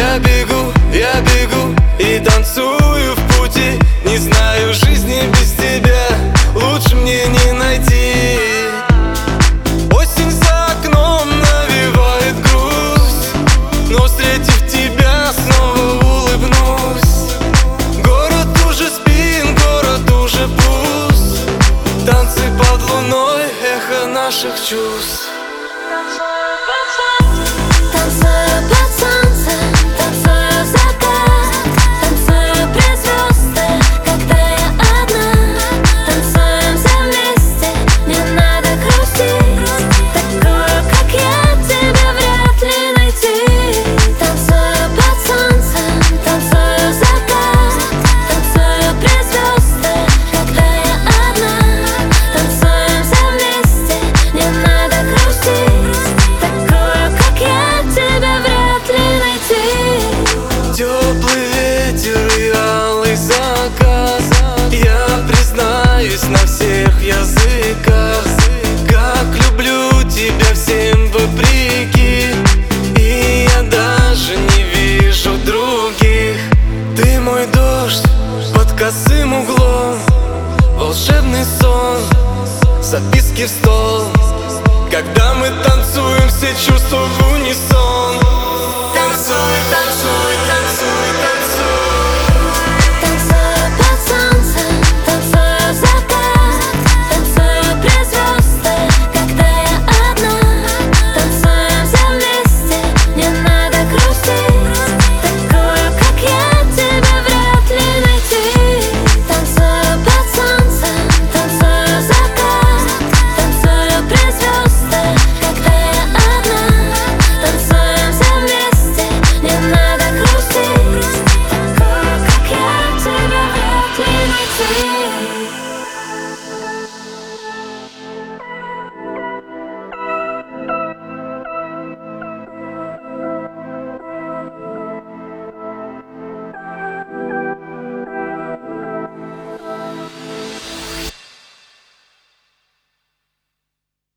я бегу и танцую в пути. Не знаю жизни без тебя, лучше мне не найти. Осень за окном навевает грусть, но встретив тебя снова улыбнусь. Город уже спит, город уже пуст. Танцы под луной, эхо наших чувств. Танцую под солнцем, танцую закат, танцую при звездах, когда я одна. Танцуем все вместе, не надо грустить. Такую, как я, тебя вряд ли найти. Танцую под солнцем, танцую закат, танцую при звездах, когда я одна. Танцуем все вместе, не надо грустить. Такую, как я, тебя вряд ли найти. Теплый ветер и алый закат, я признаюсь на всех языках. Как люблю тебя всем вопреки, и я даже не вижу других. Ты мой дождь под косым углом, волшебный сон, записки в стол. Когда мы танцуем, все чувства в унисон. Танцуй, танцуй, танцуй.